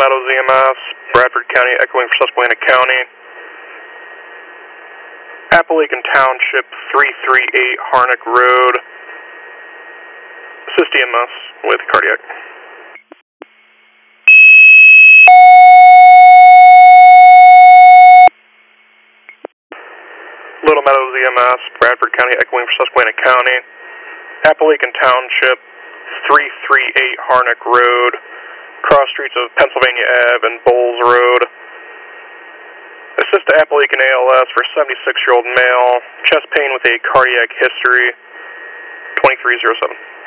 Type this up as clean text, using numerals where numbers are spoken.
Meadows EMS, Bradford County, echoing for Susquehanna County. Appalachian Township, 338 Harnick Road. Assist EMS with cardiac. Little Meadows EMS, Bradford County, echoing for Susquehanna County. Appalachian Township, 338 Harnick Road. Cross streets of Pennsylvania Ave and Bowles Road. Assist to Appalachian ALS for 76-year-old male, chest pain with a cardiac history, 2307.